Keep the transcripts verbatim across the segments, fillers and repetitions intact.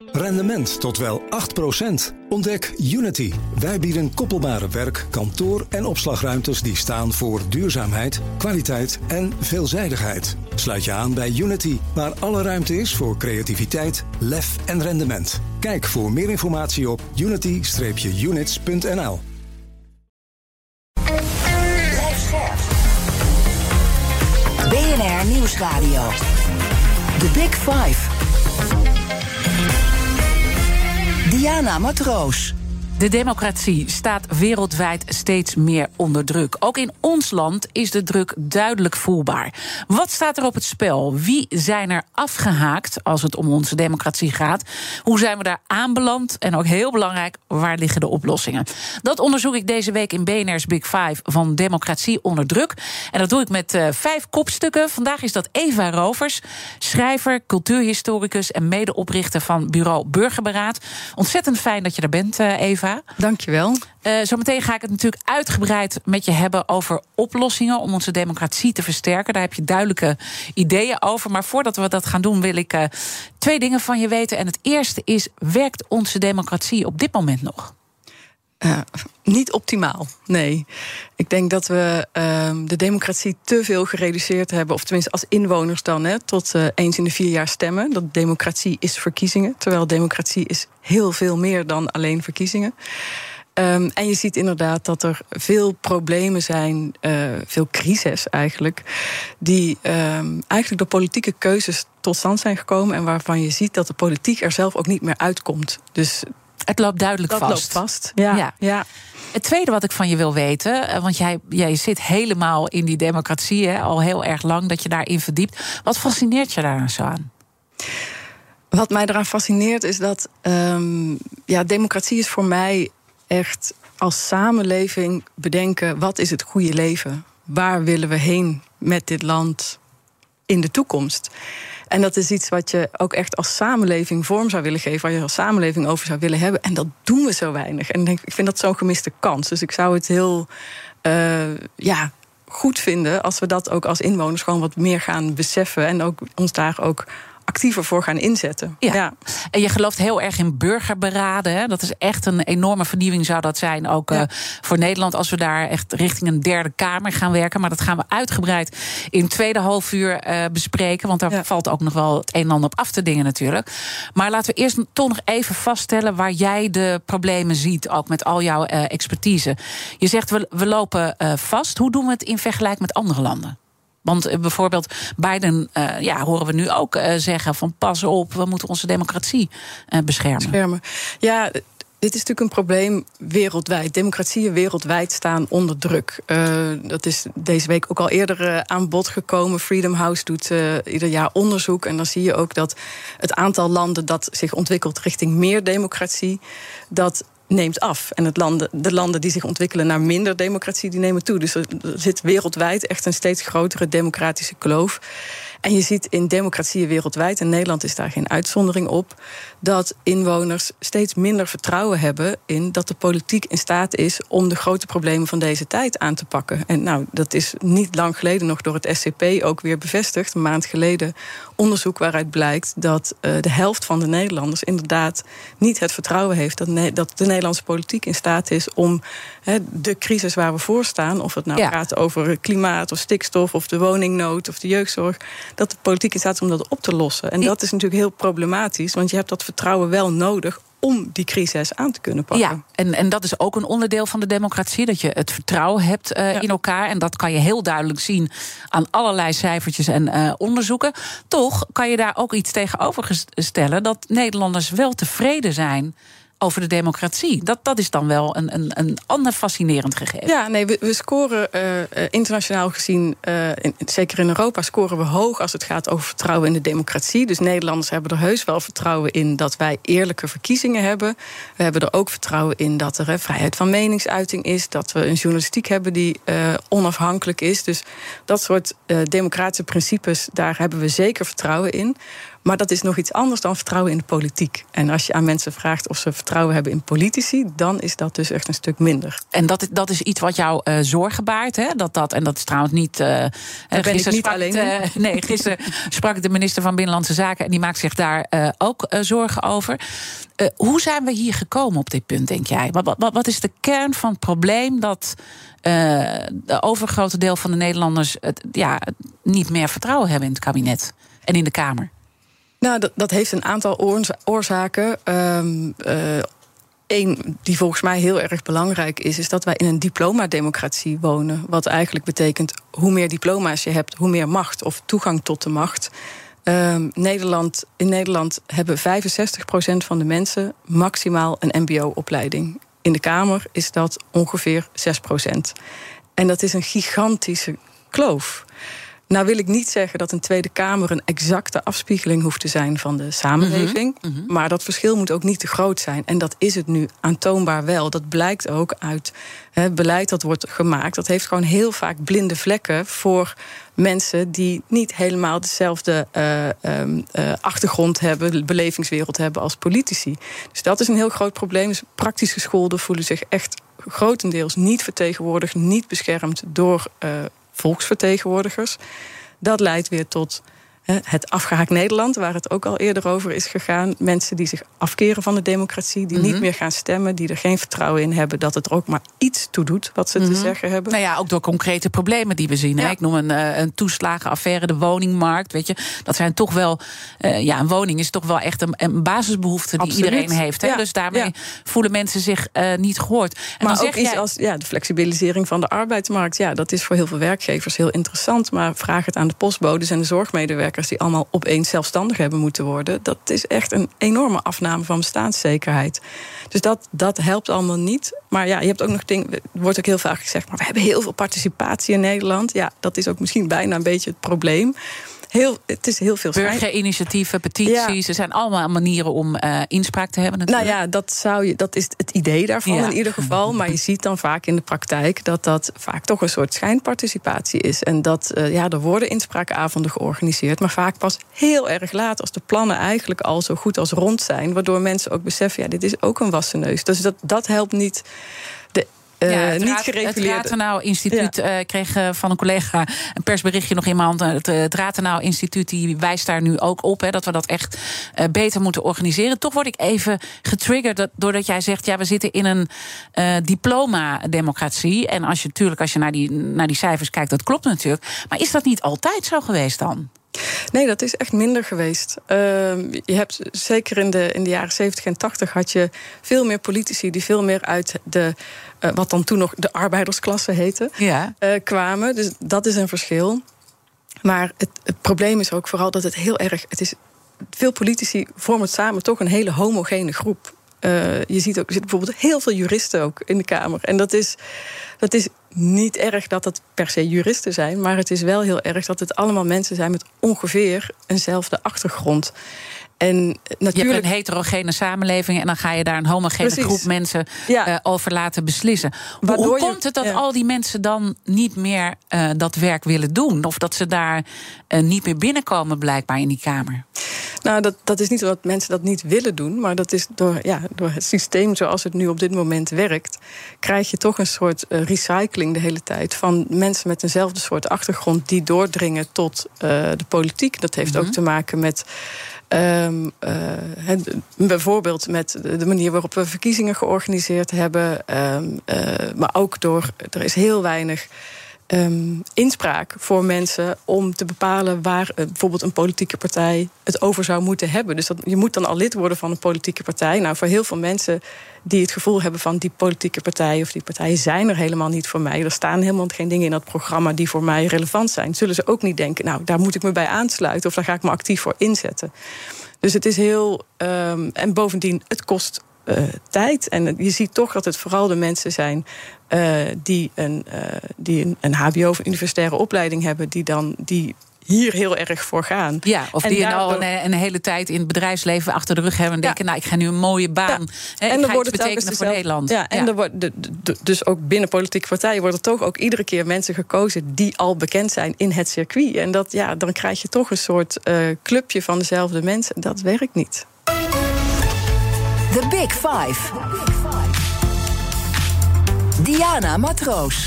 Rendement tot wel acht procent. Ontdek Unity. Wij bieden koppelbare werk, kantoor en opslagruimtes die staan voor duurzaamheid, kwaliteit en veelzijdigheid. Sluit je aan bij Unity, waar alle ruimte is voor creativiteit, lef en rendement. Kijk voor meer informatie op unity units punt n l. B N R Nieuwsradio. The Big Five. Diana Matroos. De democratie staat wereldwijd steeds meer onder druk. Ook in ons land is de druk duidelijk voelbaar. Wat staat er op het spel? Wie zijn er afgehaakt als het om onze democratie gaat? Hoe zijn we daar aanbeland? En ook heel belangrijk, waar liggen de oplossingen? Dat onderzoek ik deze week in B N R's Big Five van Democratie onder druk. En dat doe ik met uh, vijf kopstukken. Vandaag is dat Eva Rovers, schrijver, cultuurhistoricus en medeoprichter van bureau Burgerberaad. Ontzettend fijn dat je er bent, uh, Eva. Dankjewel. Uh, zometeen ga ik het natuurlijk uitgebreid met je hebben over oplossingen om onze democratie te versterken. Daar heb je duidelijke ideeën over. Maar voordat we dat gaan doen, wil ik uh, twee dingen van je weten. En het eerste is, werkt onze democratie op dit moment nog? Uh, niet optimaal, nee. Ik denk dat we uh, de democratie te veel gereduceerd hebben, of tenminste als inwoners dan, hè, tot uh, eens in de vier jaar stemmen. Dat democratie is verkiezingen, terwijl democratie is heel veel meer dan alleen verkiezingen. Um, en je ziet inderdaad dat er veel problemen zijn, uh, veel crises eigenlijk, die um, eigenlijk door politieke keuzes tot stand zijn gekomen en waarvan je ziet dat de politiek er zelf ook niet meer uitkomt. Dus het loopt duidelijk dat vast. loopt vast, ja. ja. ja. Het tweede wat ik van je wil weten, want jij, jij zit helemaal in die democratie, hè, al heel erg lang, dat je daarin verdiept. Wat fascineert je daar zo aan? Wat mij eraan fascineert is dat um, ja, democratie is voor mij echt als samenleving bedenken, wat is het goede leven? Waar willen we heen met dit land in de toekomst? En dat is iets wat je ook echt als samenleving vorm zou willen geven, waar je als samenleving over zou willen hebben. En dat doen we zo weinig. En ik vind dat zo'n gemiste kans. Dus ik zou het heel uh, ja, goed vinden als we dat ook als inwoners gewoon wat meer gaan beseffen en ook ons daar ook actiever voor gaan inzetten. Ja. Ja. En je gelooft heel erg in burgerberaden. Hè? Dat is echt een enorme vernieuwing zou dat zijn. Ook ja. uh, voor Nederland als we daar echt richting een derde kamer gaan werken. Maar dat gaan we uitgebreid in het tweede halfuur uh, bespreken. Want daar ja. valt ook nog wel het een en ander op af te dingen natuurlijk. Maar laten we eerst toch nog even vaststellen waar jij de problemen ziet. Ook met al jouw uh, expertise. Je zegt we, we lopen uh, vast. Hoe doen we het in vergelijking met andere landen? Want uh, bijvoorbeeld Biden, uh, ja, horen we nu ook uh, zeggen van pas op, we moeten onze democratie uh, beschermen. beschermen. Ja, dit is natuurlijk een probleem wereldwijd. Democratieën wereldwijd staan onder druk. Uh, dat is deze week ook al eerder uh, aan bod gekomen. Freedom House doet uh, ieder jaar onderzoek. En dan zie je ook dat het aantal landen dat zich ontwikkelt richting meer democratie, dat neemt af. En het landen, de landen die zich ontwikkelen naar minder democratie, die nemen toe. Dus er zit wereldwijd echt een steeds grotere democratische kloof. En je ziet in democratieën wereldwijd, en Nederland is daar geen uitzondering op, dat inwoners steeds minder vertrouwen hebben in dat de politiek in staat is om de grote problemen van deze tijd aan te pakken. En nou, dat is niet lang geleden nog door het S C P ook weer bevestigd. Een maand geleden onderzoek waaruit blijkt dat uh, de helft van de Nederlanders inderdaad niet het vertrouwen heeft dat, ne- dat de Nederlandse politiek in staat is om he, de crisis waar we voor staan, of het nou ja. gaat over klimaat of stikstof of de woningnood of de jeugdzorg, dat de politiek in staat is om dat op te lossen. En dat is natuurlijk heel problematisch, want je hebt dat vertrouwen wel nodig om die crisis aan te kunnen pakken. Ja, en, en dat is ook een onderdeel van de democratie, dat je het vertrouwen hebt uh, ja. in elkaar. En dat kan je heel duidelijk zien aan allerlei cijfertjes en uh, onderzoeken. Toch kan je daar ook iets tegenover stellen dat Nederlanders wel tevreden zijn over de democratie. Dat, dat is dan wel een, een, een ander fascinerend gegeven. Ja, nee, we, we scoren uh, internationaal gezien, uh, in, zeker in Europa, scoren we hoog als het gaat over vertrouwen in de democratie. Dus Nederlanders hebben er heus wel vertrouwen in dat wij eerlijke verkiezingen hebben. We hebben er ook vertrouwen in dat er uh, vrijheid van meningsuiting is, dat we een journalistiek hebben die uh, onafhankelijk is. Dus dat soort uh, democratische principes, daar hebben we zeker vertrouwen in. Maar dat is nog iets anders dan vertrouwen in de politiek. En als je aan mensen vraagt of ze vertrouwen hebben in politici, dan is dat dus echt een stuk minder. En dat, dat is iets wat jou uh, zorgen baart, hè? Dat, dat, en dat is trouwens niet... Uh, Daar ben ik niet alleen uh, Nee, gisteren sprak de minister van Binnenlandse Zaken en die maakt zich daar uh, ook uh, zorgen over. Uh, hoe zijn we hier gekomen op dit punt, denk jij? Wat, wat, wat is de kern van het probleem dat uh, de overgrote deel van de Nederlanders het, ja, niet meer vertrouwen hebben in het kabinet en in de Kamer? Nou, dat, dat heeft een aantal oorza- oorzaken. Um, uh, Eén die volgens mij heel erg belangrijk is, is dat wij in een diplomademocratie wonen. Wat eigenlijk betekent, hoe meer diploma's je hebt, hoe meer macht of toegang tot de macht. Um, Nederland, in Nederland hebben vijfenzestig procent van de mensen maximaal een mbo-opleiding. In de Kamer is dat ongeveer zes procent. En dat is een gigantische kloof. Nou wil ik niet zeggen dat een Tweede Kamer een exacte afspiegeling hoeft te zijn van de samenleving. Mm-hmm, mm-hmm. Maar dat verschil moet ook niet te groot zijn. En dat is het nu aantoonbaar wel. Dat blijkt ook uit het beleid dat wordt gemaakt. Dat heeft gewoon heel vaak blinde vlekken voor mensen die niet helemaal dezelfde uh, um, uh, achtergrond hebben, belevingswereld hebben als politici. Dus dat is een heel groot probleem. Dus praktisch gescholden voelen zich echt grotendeels niet vertegenwoordigd, niet beschermd door uh, volksvertegenwoordigers. Dat leidt weer tot he, het afgehaakt Nederland, waar het ook al eerder over is gegaan. Mensen die zich afkeren van de democratie, die mm-hmm. niet meer gaan stemmen, die er geen vertrouwen in hebben dat het er ook maar iets toe doet wat ze mm-hmm. te zeggen hebben. Nou ja, ook door concrete problemen die we zien. Ja. Ik noem een, een toeslagenaffaire, de woningmarkt. Weet je, dat zijn toch wel. Uh, ja, een woning is toch wel echt een, een basisbehoefte die Absoluut. iedereen heeft. Hè? Ja. Dus daarmee ja. voelen mensen zich uh, niet gehoord. En maar dan ook zeg iets jij... als ja, de flexibilisering van de arbeidsmarkt. Ja, dat is voor heel veel werkgevers heel interessant. Maar vraag het aan de postbodes en de zorgmedewerkers die allemaal opeens zelfstandig hebben moeten worden. Dat is echt een enorme afname van bestaanszekerheid. Dus dat, dat helpt allemaal niet. Maar ja, je hebt ook nog dingen, er wordt ook heel vaak gezegd, maar we hebben heel veel participatie in Nederland. Ja, dat is ook misschien bijna een beetje het probleem. Heel, het is heel veel burgerinitiatieven, petities, ja. er zijn allemaal manieren om uh, inspraak te hebben natuurlijk. Nou ja, dat, zou je, dat is het idee daarvan ja. in ieder geval. Maar je ziet dan vaak in de praktijk dat dat vaak toch een soort schijnparticipatie is. En dat uh, ja, er worden inspraakavonden georganiseerd, maar vaak pas heel erg laat als de plannen eigenlijk al zo goed als rond zijn. Waardoor mensen ook beseffen, ja, dit is ook een wassen neus. Dus dat, dat helpt niet. De Uh, ja, het, niet het Ratenau Instituut ja. uh, kreeg uh, van een collega een persberichtje nog in mijn hand. Het, uh, het Ratenau Instituut die wijst daar nu ook op, hè, dat we dat echt uh, beter moeten organiseren. Toch word ik even getriggerd dat, doordat jij zegt, ja, we zitten in een uh, diploma-democratie. En als je natuurlijk, als je naar die, naar die cijfers kijkt, dat klopt natuurlijk. Maar is dat niet altijd zo geweest dan? Nee, dat is echt minder geweest. Uh, je hebt zeker in de, in de jaren zeventig en tachtig had je veel meer politici die veel meer uit de uh, wat dan toen nog de arbeidersklasse heette, ja. uh, kwamen. Dus dat is een verschil. Maar het, het probleem is ook vooral dat het heel erg. Het is, veel politici vormen samen toch een hele homogene groep. Uh, je ziet ook, er zitten bijvoorbeeld heel veel juristen ook in de Kamer. En dat is, dat is niet erg dat het per se juristen zijn, maar het is wel heel erg dat het allemaal mensen zijn met ongeveer eenzelfde achtergrond. En natuurlijk, je hebt een heterogene samenleving en dan ga je daar een homogene Precies. groep mensen ja. uh, over laten beslissen. Hoe, hoe komt het dat ja. al die mensen dan niet meer uh, dat werk willen doen? Of dat ze daar uh, niet meer binnenkomen blijkbaar in die Kamer? Nou, dat, dat is niet omdat mensen dat niet willen doen, maar dat is door, ja, door het systeem zoals het nu op dit moment werkt, krijg je toch een soort uh, recycling de hele tijd van mensen met eenzelfde soort achtergrond die doordringen tot uh, de politiek. Dat heeft mm-hmm. ook te maken met Um, uh, he, bijvoorbeeld met de manier waarop we verkiezingen georganiseerd hebben. Um, uh, maar ook door, er is heel weinig um, inspraak voor mensen om te bepalen waar uh, bijvoorbeeld een politieke partij het over zou moeten hebben. Dus dat, je moet dan al lid worden van een politieke partij. Nou, voor heel veel mensen die het gevoel hebben van die politieke partij of die partijen zijn er helemaal niet voor mij. Er staan helemaal geen dingen in dat programma die voor mij relevant zijn. Zullen ze ook niet denken, nou, daar moet ik me bij aansluiten of daar ga ik me actief voor inzetten. Dus het is heel. Um, en bovendien, het kost uh, tijd. En je ziet toch dat het vooral de mensen zijn uh, die een, uh, die een, een H B O of een universitaire opleiding hebben, die dan die hier heel erg voor gaan. Ja, of en die daardoor... al een, een hele tijd in het bedrijfsleven achter de rug hebben en ja. denken, nou, ik ga nu een mooie baan. Ja. Hè, en ik ga iets betekenen voor Nederland. Ja, en ja. er wordt de, de, dus ook binnen politieke partijen worden toch ook iedere keer mensen gekozen die al bekend zijn in het circuit. En dat, ja, dan krijg je toch een soort uh, clubje van dezelfde mensen. Dat werkt niet. The Big Five. Diana Matroos.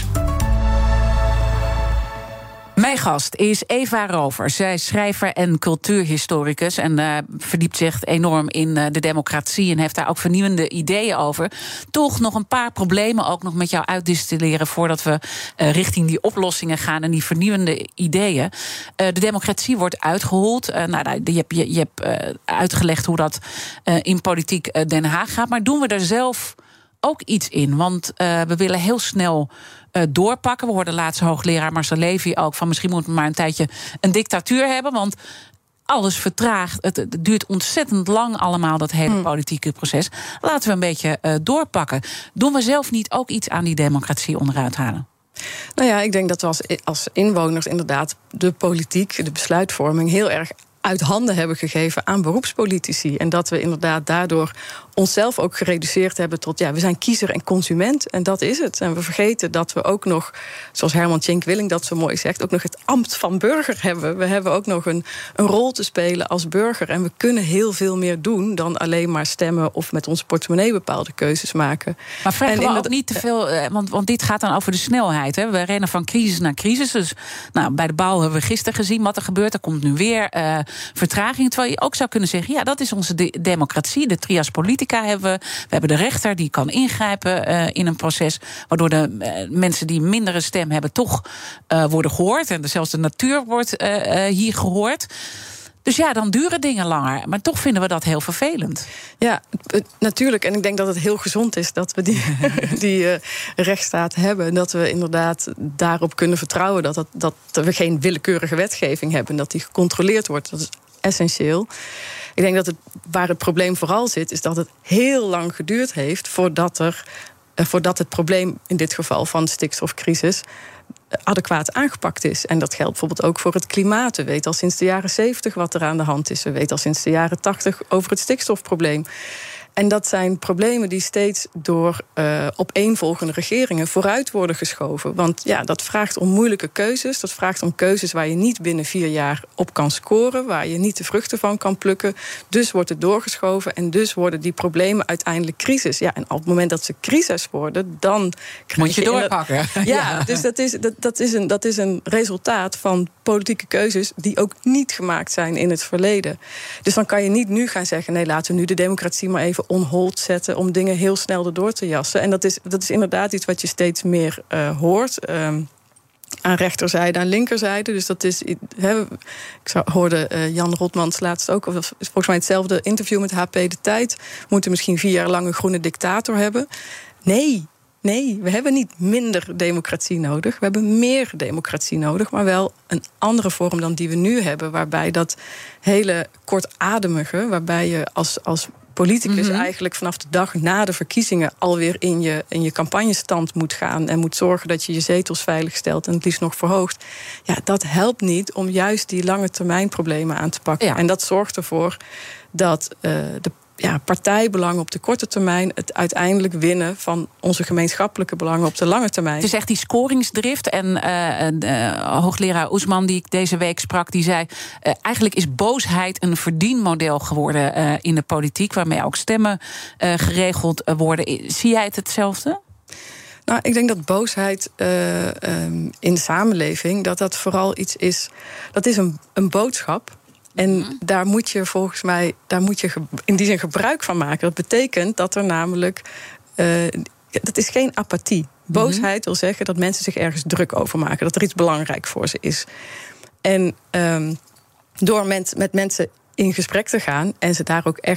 Mijn gast is Eva Rovers. Zij is schrijver en cultuurhistoricus en uh, verdiept zich enorm in uh, de democratie en heeft daar ook vernieuwende ideeën over. Toch nog een paar problemen ook nog met jou uitdistilleren voordat we uh, richting die oplossingen gaan en die vernieuwende ideeën. Uh, de democratie wordt uitgehold. Uh, nou, je hebt, je, je hebt uh, uitgelegd hoe dat uh, in politiek uh, Den Haag gaat, maar doen we er zelf ook iets in? Want uh, we willen heel snel uh, doorpakken. We hoorden laatst hoogleraar Marcel Levy ook van misschien moeten we maar een tijdje een dictatuur hebben, want alles vertraagt. Het, het duurt ontzettend lang allemaal, dat hele politieke proces. Laten we een beetje uh, doorpakken. Doen we zelf niet ook iets aan die democratie onderuit halen? Nou ja, ik denk dat we als, als inwoners inderdaad de politiek, de besluitvorming heel erg uit handen hebben gegeven aan beroepspolitici. En dat we inderdaad daardoor onszelf ook gereduceerd hebben tot, ja, we zijn kiezer en consument. En dat is het. En we vergeten dat we ook nog, zoals Herman Tjenk-Willing dat zo mooi zegt, ook nog het ambt van burger hebben. We hebben ook nog een, een rol te spelen als burger. En we kunnen heel veel meer doen dan alleen maar stemmen of met onze portemonnee bepaalde keuzes maken. Maar vragen we en ook dat, niet te veel, want, want dit gaat dan over de snelheid. Hè? We rennen van crisis naar crisis. Dus nou, bij de bouw hebben we gisteren gezien wat er gebeurt. Er komt nu weer uh, vertraging. Terwijl je ook zou kunnen zeggen, ja, dat is onze de- democratie. De trias politica hebben we. We hebben de rechter die kan ingrijpen uh, in een proces, waardoor de uh, mensen die mindere stem hebben toch uh, worden gehoord. En zelfs de natuur wordt uh, uh, hier gehoord. Dus ja, dan duren dingen langer. Maar toch vinden we dat heel vervelend. Ja, natuurlijk. En ik denk dat het heel gezond is dat we die, die uh, rechtsstaat hebben. En dat we inderdaad daarop kunnen vertrouwen dat, dat, dat we geen willekeurige wetgeving hebben. Dat die gecontroleerd wordt. Dat is essentieel. Ik denk dat het, waar het probleem vooral zit, is dat het heel lang geduurd heeft voordat, er, uh, voordat het probleem, in dit geval van de stikstofcrisis, adequaat aangepakt is. En dat geldt bijvoorbeeld ook voor het klimaat. We weten al sinds de jaren zeventig wat er aan de hand is. We weten al sinds de jaren tachtig over het stikstofprobleem. En dat zijn problemen die steeds door uh, opeenvolgende regeringen vooruit worden geschoven. Want ja, dat vraagt om moeilijke keuzes. Dat vraagt om keuzes waar je niet binnen vier jaar op kan scoren, waar je niet de vruchten van kan plukken. Dus wordt het doorgeschoven en dus worden die problemen uiteindelijk crisis. Ja, en op het moment dat ze crisis worden, dan moet je, je doorpakken. Ja, ja, dus dat is, dat, dat, is een, dat is een resultaat van politieke keuzes die ook niet gemaakt zijn in het verleden. Dus dan kan je niet nu gaan zeggen, nee, laten we nu de democratie maar even on hold zetten om dingen heel snel erdoor te jassen. En dat is, dat is inderdaad iets wat je steeds meer uh, hoort. Um, aan rechterzijde, aan linkerzijde. Dus dat is. He, ik hoorde uh, Jan Rotmans laatst ook, of volgens mij hetzelfde interview met H P De Tijd. We moeten misschien vier jaar lang een groene dictator hebben. Nee. Nee, we hebben niet minder democratie nodig. We hebben meer democratie nodig, maar wel een andere vorm dan die we nu hebben. Waarbij dat hele kortademige, waarbij je als, als politicus mm-hmm. eigenlijk vanaf de dag na de verkiezingen alweer in je, in je campagnestand moet gaan en moet zorgen dat je je zetels veilig stelt en het liefst nog verhoogt. Ja, dat helpt niet om juist die lange termijn problemen aan te pakken. Ja. En dat zorgt ervoor dat uh, de Ja, partijbelangen op de korte termijn het uiteindelijk winnen van onze gemeenschappelijke belangen op de lange termijn. Het is echt die scoringsdrift. En uh, uh, hoogleraar Oesman, die ik deze week sprak, die zei Uh, eigenlijk is boosheid een verdienmodel geworden uh, in de politiek, waarmee ook stemmen uh, geregeld worden. Zie jij het hetzelfde? Nou, ik denk dat boosheid uh, um, in de samenleving, dat dat vooral iets is, dat is een, een boodschap. En daar moet je volgens mij, daar moet je in die zin gebruik van maken. Dat betekent dat er namelijk, uh, dat is geen apathie. Boosheid wil zeggen dat mensen zich ergens druk over maken, dat er iets belangrijk voor ze is. En um, door met, met mensen in gesprek te gaan en ze daar ook echt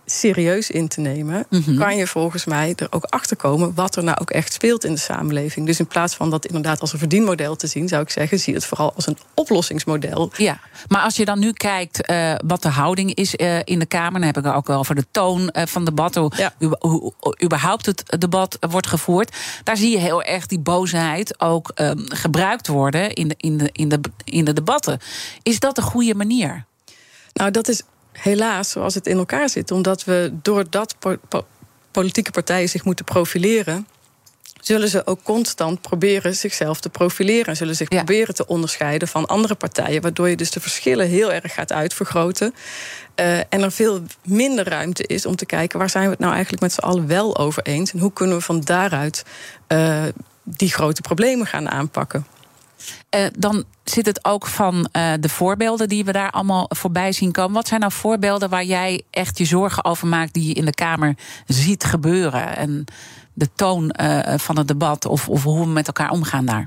serieus in te nemen, mm-hmm. kan je volgens mij er ook achter komen wat er nou ook echt speelt in de samenleving. Dus in plaats van dat inderdaad als een verdienmodel te zien, zou ik zeggen, zie het vooral als een oplossingsmodel. Ja, maar als je dan nu kijkt uh, wat de houding is uh, in de Kamer, dan heb ik het ook wel over de toon uh, van het debat, hoe, ja. hoe, hoe überhaupt het debat wordt gevoerd. Daar zie je heel erg die boosheid ook um, gebruikt worden in de, in, de, in, de, in de debatten. Is dat een goede manier? Nou, dat is helaas zoals het in elkaar zit. Omdat we doordat po- po- politieke partijen zich moeten profileren, zullen ze ook constant proberen zichzelf te profileren. En zullen zich ja. proberen te onderscheiden van andere partijen. Waardoor je dus de verschillen heel erg gaat uitvergroten. Uh, en er veel minder ruimte is om te kijken, waar zijn we het nou eigenlijk met z'n allen wel over eens? En hoe kunnen we van daaruit uh, die grote problemen gaan aanpakken? Uh, dan zit het ook van uh, de voorbeelden die we daar allemaal voorbij zien komen. Wat zijn nou voorbeelden waar jij echt je zorgen over maakt, die je in de Kamer ziet gebeuren? En de toon uh, van het debat, of, of hoe we met elkaar omgaan daar?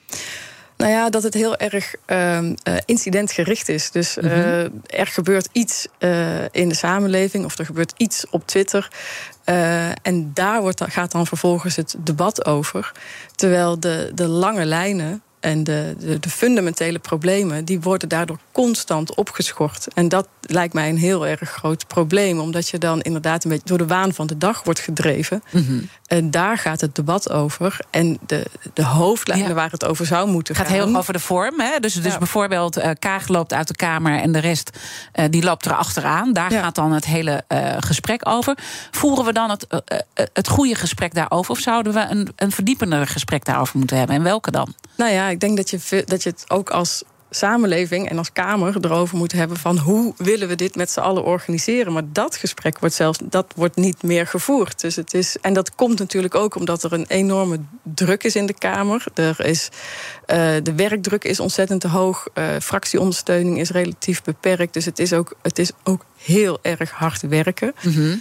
Nou ja, dat het heel erg uh, incidentgericht is. Dus uh, mm-hmm. er gebeurt iets uh, in de samenleving, of er gebeurt iets op Twitter. Uh, en daar wordt, gaat dan vervolgens het debat over. Terwijl de, de lange lijnen en de, de, de fundamentele problemen, die worden daardoor constant opgeschort. En dat lijkt mij een heel erg groot probleem. Omdat je dan inderdaad een beetje door de waan van de dag wordt gedreven. Mm-hmm. En daar gaat het debat over. En de, de hoofdlijnen ja. waar het over zou moeten gaan. Het gaat heel erg over de vorm. Hè? Dus, dus ja. bijvoorbeeld uh, Kaag loopt uit de Kamer en de rest uh, die loopt erachteraan. Daar ja. gaat dan het hele uh, gesprek over. Voeren we dan het, uh, uh, het goede gesprek daarover? Of zouden we een, een verdiepender gesprek daarover moeten hebben? En welke dan? Nou ja, ik denk dat je, dat je het ook als samenleving en als Kamer erover moet hebben van hoe willen we dit met z'n allen organiseren. Maar dat gesprek wordt zelfs dat wordt niet meer gevoerd. Dus het is, en dat komt natuurlijk ook omdat er een enorme druk is in de Kamer. Er is, uh, de werkdruk is ontzettend hoog. Uh, fractieondersteuning is relatief beperkt. Dus het is ook, het is ook heel erg hard werken. Mm-hmm.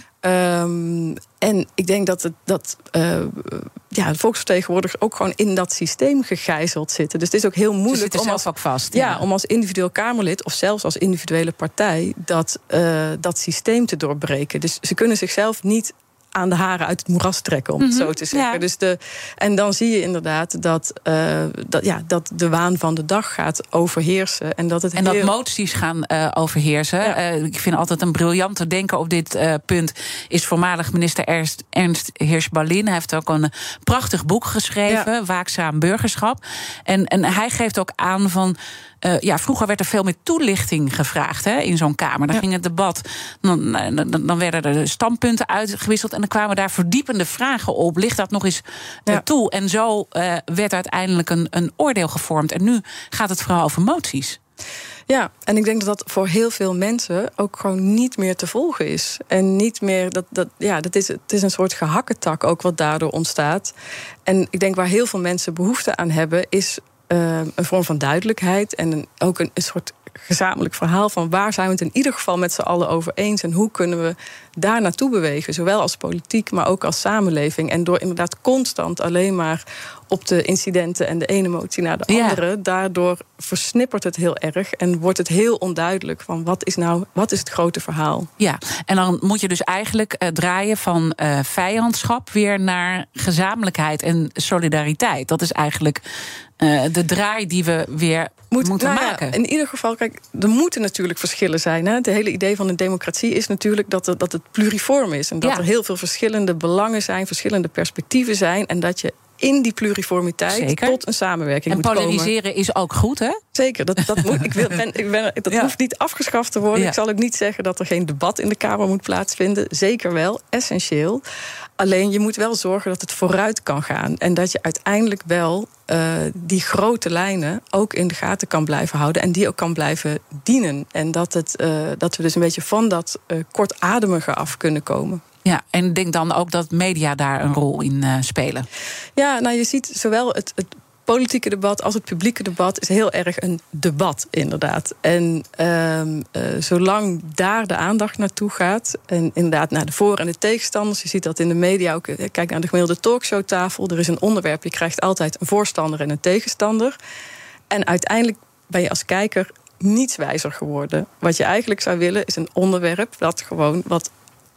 Um, en ik denk dat, het, dat uh, ja, de volksvertegenwoordigers ook gewoon in dat systeem gegijzeld zitten. Dus het is ook heel moeilijk. Ze zitten om zelf als, ook vast. Ja, ja, om als individueel Kamerlid of zelfs als individuele partij dat, uh, dat systeem te doorbreken. Dus ze kunnen zichzelf niet aan de haren uit het moeras trekken, om mm-hmm. het zo te zeggen. Ja. Dus de, en dan zie je inderdaad dat, uh, dat, ja, dat de waan van de dag gaat overheersen. En dat, het en heel... dat moties gaan uh, overheersen. Ja. Uh, ik vind altijd een briljante denker op dit uh, punt is voormalig minister Ernst, Ernst Hirsch-Ballin. Hij heeft ook een prachtig boek geschreven, ja. Waakzaam burgerschap. En, en hij geeft ook aan van, Uh, ja, vroeger werd er veel meer toelichting gevraagd hè, in zo'n Kamer. Dan ja. ging het debat, dan, dan, dan werden er standpunten uitgewisseld en dan kwamen daar verdiepende vragen op. Ligt dat nog eens uh, ja. toe? En zo uh, werd uiteindelijk een, een oordeel gevormd. En nu gaat het vooral over moties. Ja, en ik denk dat dat voor heel veel mensen ook gewoon niet meer te volgen is. En niet meer, dat, dat, ja, dat is, het is een soort gehakketak ook wat daardoor ontstaat. En ik denk waar heel veel mensen behoefte aan hebben, is Uh, een vorm van duidelijkheid en een, ook een, een soort gezamenlijk verhaal van waar zijn we het in ieder geval met z'n allen over eens en hoe kunnen we daar naartoe bewegen, zowel als politiek, maar ook als samenleving. En door inderdaad constant alleen maar op de incidenten en de ene motie naar de andere, ja. daardoor versnippert het heel erg en wordt het heel onduidelijk van wat is nou, wat is het grote verhaal? Ja, en dan moet je dus eigenlijk uh, draaien van uh, vijandschap weer naar gezamenlijkheid en solidariteit. Dat is eigenlijk uh, de draai die we weer Moet, moeten nou maken. Ja, in ieder geval, kijk, er moeten natuurlijk verschillen zijn. Hè? Het hele idee van een democratie is natuurlijk dat, er, dat het pluriform is. En dat ja. er heel veel verschillende belangen zijn, verschillende perspectieven zijn. En dat je in die pluriformiteit Zeker. tot een samenwerking en moet komen. En polariseren is ook goed, hè? Zeker, dat, dat, moet, ik wil, ben, ik ben, dat ja. hoeft niet afgeschaft te worden. Ja. Ik zal ook niet zeggen dat er geen debat in de Kamer moet plaatsvinden. Zeker wel, essentieel. Alleen je moet wel zorgen dat het vooruit kan gaan. En dat je uiteindelijk wel uh, die grote lijnen ook in de gaten kan blijven houden. En die ook kan blijven dienen. En dat, het, uh, dat we dus een beetje van dat uh, kortademige af kunnen komen. Ja, en ik denk dan ook dat media daar een rol in uh, spelen. Ja, nou je ziet zowel het, het politieke debat als het publieke debat is heel erg een debat, inderdaad. En uh, uh, zolang daar de aandacht naartoe gaat, en inderdaad naar de voor- en de tegenstanders, je ziet dat in de media ook, kijk naar de gemiddelde talkshowtafel, er is een onderwerp, je krijgt altijd een voorstander en een tegenstander. En uiteindelijk ben je als kijker niets wijzer geworden. Wat je eigenlijk zou willen is een onderwerp dat gewoon wat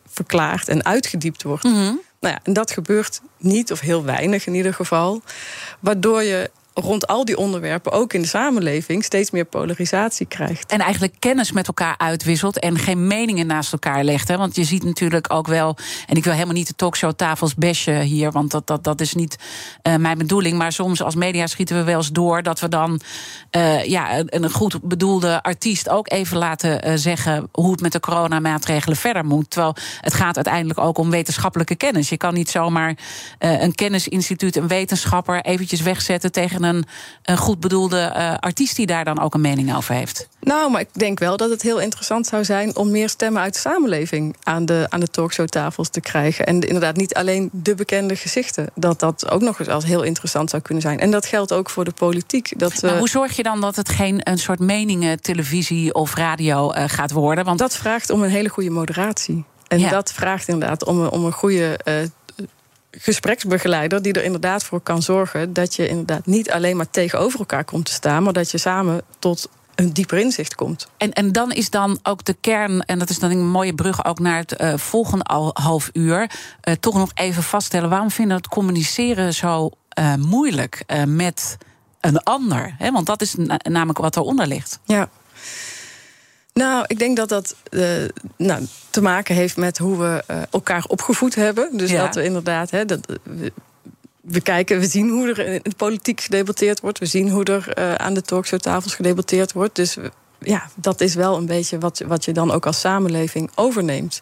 verklaard en uitgediept wordt. Mm-hmm. Nou ja, en dat gebeurt niet, of heel weinig in ieder geval. Waardoor je rond al die onderwerpen, ook in de samenleving, steeds meer polarisatie krijgt. En eigenlijk kennis met elkaar uitwisselt en geen meningen naast elkaar legt. Hè? Want je ziet natuurlijk ook wel, en ik wil helemaal niet de talkshowtafels bashen hier, want dat, dat, dat is niet uh, mijn bedoeling. Maar soms als media schieten we wel eens door dat we dan uh, ja, een, een goed bedoelde artiest ook even laten uh, zeggen hoe het met de coronamaatregelen verder moet. Terwijl het gaat uiteindelijk ook om wetenschappelijke kennis. Je kan niet zomaar uh, een kennisinstituut, een wetenschapper eventjes wegzetten tegen een Een, een goed bedoelde uh, artiest die daar dan ook een mening over heeft. Nou, maar ik denk wel dat het heel interessant zou zijn om meer stemmen uit de samenleving aan de, aan de talkshowtafels te krijgen. En inderdaad niet alleen de bekende gezichten. Dat dat ook nog eens als heel interessant zou kunnen zijn. En dat geldt ook voor de politiek. Dat, maar uh, hoe zorg je dan dat het geen een soort meningen, televisie of radio uh, gaat worden? Want dat vraagt om een hele goede moderatie. En ja. dat vraagt inderdaad om een, om een goede Uh, gespreksbegeleider die er inderdaad voor kan zorgen dat je inderdaad niet alleen maar tegenover elkaar komt te staan, maar dat je samen tot een dieper inzicht komt. En, en dan is dan ook de kern, en dat is dan een mooie brug ook naar het uh, volgende al, half uur, uh, toch nog even vaststellen, waarom vinden we het communiceren zo uh, moeilijk uh, met een ander? Hè? Want dat is na- namelijk wat eronder ligt. Ja. Nou, ik denk dat dat uh, nou, te maken heeft met hoe we uh, elkaar opgevoed hebben. Dus ja. dat we inderdaad, hè, dat, we, we kijken, we zien hoe er in de politiek gedebatteerd wordt. We zien hoe er uh, aan de talkshowtafels gedebatteerd wordt. Dus ja, dat is wel een beetje wat, wat je dan ook als samenleving overneemt.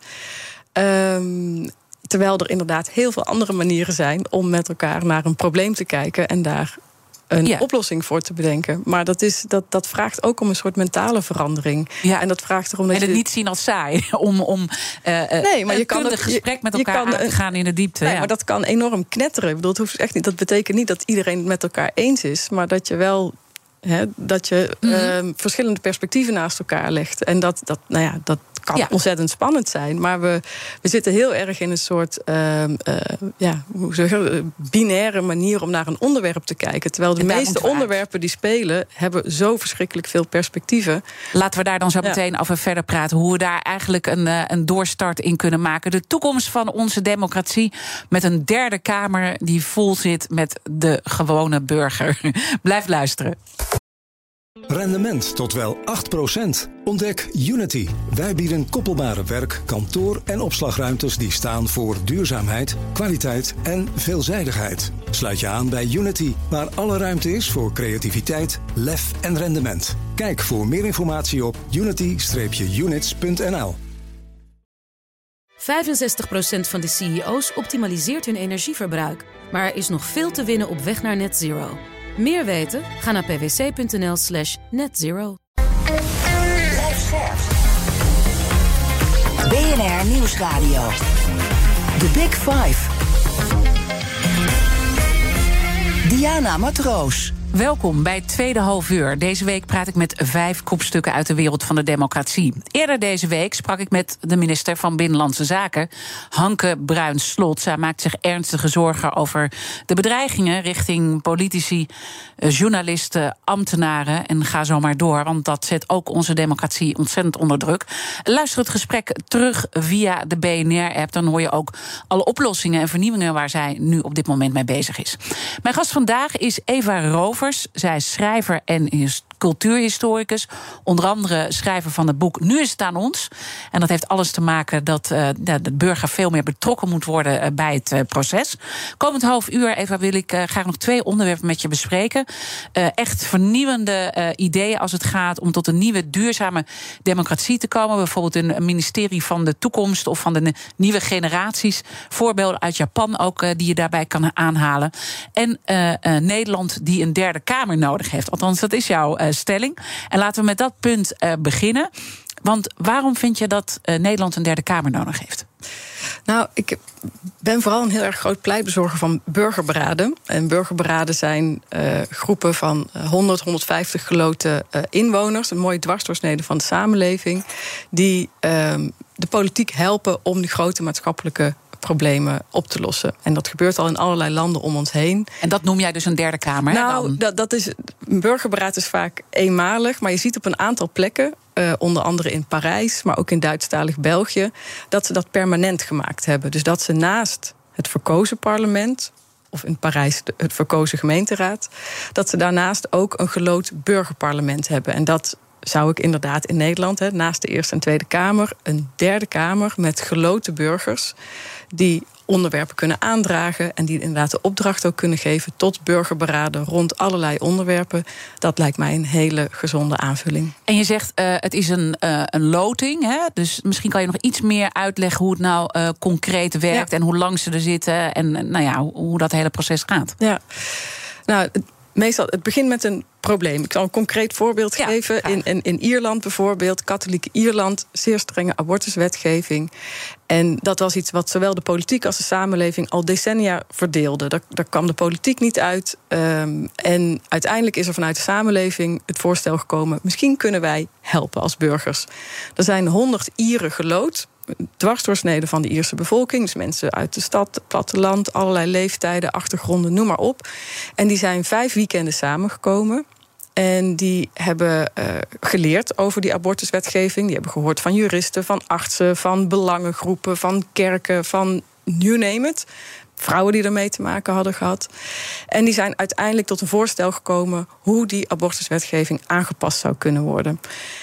Um, terwijl er inderdaad heel veel andere manieren zijn om met elkaar naar een probleem te kijken en daar een ja. oplossing voor te bedenken. Maar dat, is, dat, dat vraagt ook om een soort mentale verandering. Ja. En dat vraagt erom dat en het je niet zien als saai. Om, om uh, nee, maar je een kan kundig het, gesprek met je, elkaar je aan te gaan in de diepte. Nee, ja. maar dat kan enorm knetteren. Ik bedoel, het hoeft echt niet, dat betekent niet dat iedereen het met elkaar eens is, maar dat je wel He, dat je mm-hmm. uh, verschillende perspectieven naast elkaar legt. En dat, dat, nou ja, dat kan ja. ontzettend spannend zijn. Maar we, we zitten heel erg in een soort uh, uh, ja, hoe zeg je, binaire manier om naar een onderwerp te kijken. Terwijl de meeste onderwerpen die spelen hebben zo verschrikkelijk veel perspectieven. Laten we daar dan zo ja. meteen over verder praten. Hoe we daar eigenlijk een, een doorstart in kunnen maken. De toekomst van onze democratie met een derde kamer die vol zit met de gewone burger. Blijf luisteren. Rendement tot wel acht procent. Ontdek Unity. Wij bieden koppelbare werk, kantoor en opslagruimtes die staan voor duurzaamheid, kwaliteit en veelzijdigheid. Sluit je aan bij Unity, waar alle ruimte is voor creativiteit, lef en rendement. Kijk voor meer informatie op unity units punt n l. vijfenzestig procent van de C E O's optimaliseert hun energieverbruik. Maar er is nog veel te winnen op weg naar net zero. Meer weten? Ga naar pwc.nl slash netzero. B N R Nieuwsradio. The Big Five. Diana Matroos. Welkom bij het tweede half uur. Deze week praat ik met vijf kopstukken uit de wereld van de democratie. Eerder deze week sprak ik met de minister van Binnenlandse Zaken, Hanke Bruins-Slot. Zij maakt zich ernstige zorgen over de bedreigingen richting politici, journalisten, ambtenaren. En ga zo maar door, want dat zet ook onze democratie ontzettend onder druk. Luister het gesprek terug via de B N R-app. Dan hoor je ook alle oplossingen en vernieuwingen waar zij nu op dit moment mee bezig is. Mijn gast vandaag is Eva Rovers. Zij is schrijver en cultuurhistoricus. Onder andere schrijver van het boek Nu is het aan ons. En dat heeft alles te maken dat uh, de burger veel meer betrokken moet worden uh, bij het uh, proces. Komend half uur, Eva, wil ik uh, graag nog twee onderwerpen met je bespreken. Uh, echt vernieuwende uh, ideeën als het gaat om tot een nieuwe duurzame democratie te komen. Bijvoorbeeld een ministerie van de toekomst of van de nieuwe generaties. Voorbeelden uit Japan ook uh, die je daarbij kan aanhalen. En uh, uh, Nederland die een derde kamer nodig heeft. Althans, dat is jouw uh, stelling. En laten we met dat punt uh, beginnen. Want waarom vind je dat uh, Nederland een derde kamer nodig heeft? Nou, ik ben vooral een heel erg groot pleitbezorger van burgerberaden. En burgerberaden zijn uh, groepen van honderd, honderdvijftig geloten uh, inwoners. Een mooie dwarsdoorsnede van de samenleving. Die uh, de politiek helpen om die grote maatschappelijke problemen op te lossen. En dat gebeurt al in allerlei landen om ons heen. En dat noem jij dus een derde kamer? Nou, dat, dat is, een burgerberaad is vaak eenmalig, maar je ziet op een aantal plekken uh, onder andere in Parijs, maar ook in Duitsstalig België, dat ze dat permanent gemaakt hebben. Dus dat ze naast het verkozen parlement, of in Parijs het verkozen gemeenteraad, dat ze daarnaast ook een geloot burgerparlement hebben. En dat zou ik inderdaad in Nederland, he, naast de Eerste en Tweede Kamer, een derde kamer met geloten burgers die onderwerpen kunnen aandragen en die inderdaad de opdracht ook kunnen geven tot burgerberaden rond allerlei onderwerpen. Dat lijkt mij een hele gezonde aanvulling. En je zegt, uh, het is een, uh, een loting, hè? Dus misschien kan je nog iets meer uitleggen hoe het nou uh, concreet werkt, ja, en hoe lang ze er zitten en nou ja, hoe, hoe dat hele proces gaat. Ja, nou, het, meestal, het begint met een probleem. Ik zal een concreet voorbeeld ja, geven. In, in, in Ierland bijvoorbeeld, katholieke Ierland, zeer strenge abortuswetgeving. En dat was iets wat zowel de politiek als de samenleving al decennia verdeelde. Daar, daar kwam de politiek niet uit. Um, en uiteindelijk is er vanuit de samenleving het voorstel gekomen, misschien kunnen wij helpen als burgers. Er zijn honderd Ieren geloot, dwarsdoorsneden van de Ierse bevolking. Dus mensen uit de stad, het platteland, allerlei leeftijden, achtergronden, noem maar op. En die zijn vijf weekenden samengekomen. En die hebben uh, geleerd over die abortuswetgeving. Die hebben gehoord van juristen, van artsen, van belangengroepen, van kerken, van you name it. Vrouwen die ermee te maken hadden gehad. En die zijn uiteindelijk tot een voorstel gekomen hoe die abortuswetgeving aangepast zou kunnen worden.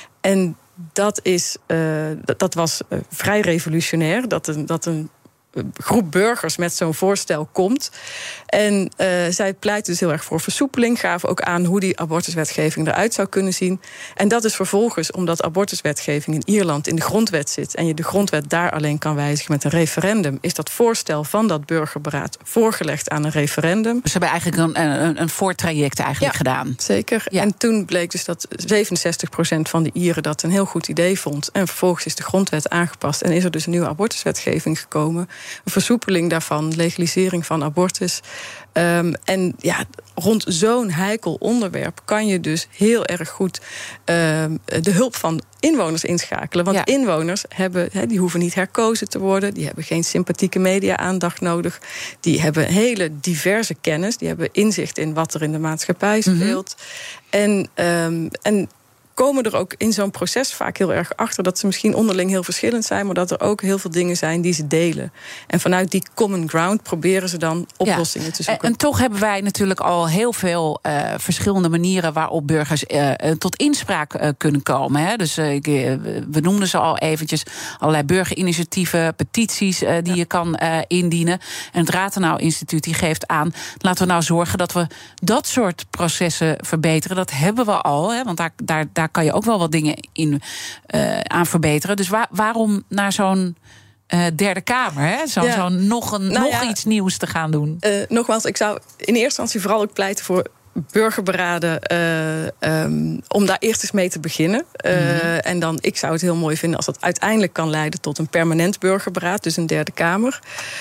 En dat, is, uh, dat, dat was uh, vrij revolutionair. Dat een, dat een groep burgers met zo'n voorstel komt. En uh, zij pleiten dus heel erg voor versoepeling, gaven ook aan hoe die abortuswetgeving eruit zou kunnen zien. En dat is vervolgens, omdat abortuswetgeving in Ierland in de grondwet zit en je de grondwet daar alleen kan wijzigen met een referendum, is dat voorstel van dat burgerberaad voorgelegd aan een referendum. Dus ze hebben eigenlijk een, een, een voortraject eigenlijk ja, gedaan. Zeker. Ja. En toen bleek dus dat zevenenzestig procent van de Ieren dat een heel goed idee vond. En vervolgens is de grondwet aangepast en is er dus een nieuwe abortuswetgeving gekomen. Een versoepeling daarvan, legalisering van abortus. Um, en ja, rond zo'n heikel onderwerp kan je dus heel erg goed um, de hulp van inwoners inschakelen. Want ja, inwoners hebben, he, die hoeven niet herkozen te worden. Die hebben geen sympathieke media-aandacht nodig. Die hebben hele diverse kennis. Die hebben inzicht in wat er in de maatschappij speelt. Mm-hmm. En, um, en komen er ook in zo'n proces vaak heel erg achter dat ze misschien onderling heel verschillend zijn, maar dat er ook heel veel dingen zijn die ze delen. En vanuit die common ground proberen ze dan oplossingen ja, te zoeken. En, en toch hebben wij natuurlijk al heel veel uh, verschillende manieren waarop burgers uh, tot inspraak uh, kunnen komen. Hè? Dus uh, we noemden ze al eventjes, allerlei burgerinitiatieven, petities uh, die ja, je kan uh, indienen. En het Rathenau Instituut die geeft aan, laten we nou zorgen dat we dat soort processen verbeteren. Dat hebben we al, hè? Want daar, daar, daar Daar kan je ook wel wat dingen in uh, aan verbeteren. Dus waar, waarom naar zo'n uh, derde kamer? Hè? Zo, ja. zo nog, een, nou nog ja, iets nieuws te gaan doen? Uh, nogmaals, ik zou in eerste instantie vooral ook pleiten voor burgerberaden, uh, um, om daar eerst eens mee te beginnen. Uh, mm-hmm. En dan, ik zou het heel mooi vinden als dat uiteindelijk kan leiden tot een permanent burgerberaad, dus een derde kamer.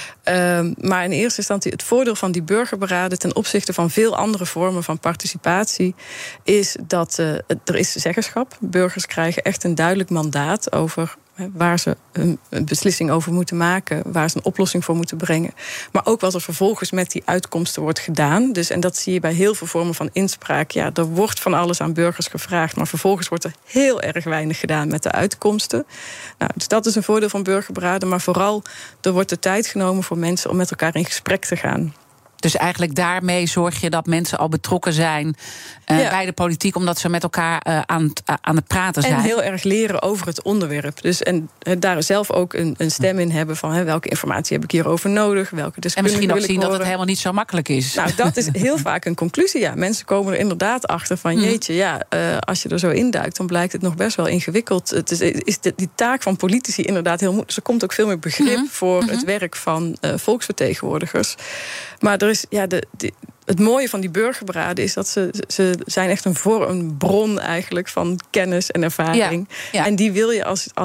Um, maar in eerste instantie het voordeel van die burgerberaden ten opzichte van veel andere vormen van participatie is dat uh, er is zeggenschap. Burgers krijgen echt een duidelijk mandaat over waar ze een beslissing over moeten maken, waar ze een oplossing voor moeten brengen. Maar ook wat er vervolgens met die uitkomsten wordt gedaan. Dus, en dat zie je bij heel veel vormen van inspraak. Ja, er wordt van alles aan burgers gevraagd, maar vervolgens wordt er heel erg weinig gedaan met de uitkomsten. Nou, dus dat is een voordeel van burgerberaden. Maar vooral, er wordt de tijd genomen voor mensen om met elkaar in gesprek te gaan. Dus eigenlijk daarmee zorg je dat mensen al betrokken zijn uh, ja, bij de politiek, omdat ze met elkaar uh, aan, het, uh, aan het praten zijn. En heel erg leren over het onderwerp. Dus en uh, daar zelf ook een, een stem in hebben van hè, welke informatie heb ik hierover nodig, welke deskundigen en misschien ook zien horen. Dat het helemaal niet zo makkelijk is. Nou, dat is heel vaak een conclusie. Ja, mensen komen er inderdaad achter van jeetje, ja, uh, als je er zo induikt, dan blijkt het nog best wel ingewikkeld. Het is, is de, die taak van politici inderdaad heel moeilijk. Dus er komt ook veel meer begrip mm-hmm. voor mm-hmm. het werk van uh, volksvertegenwoordigers. Maar er is, ja, de, de, het mooie van die burgerberaden is dat ze, ze zijn echt een, voor, een bron eigenlijk van kennis en ervaring. Ja, ja. En die wil je als, als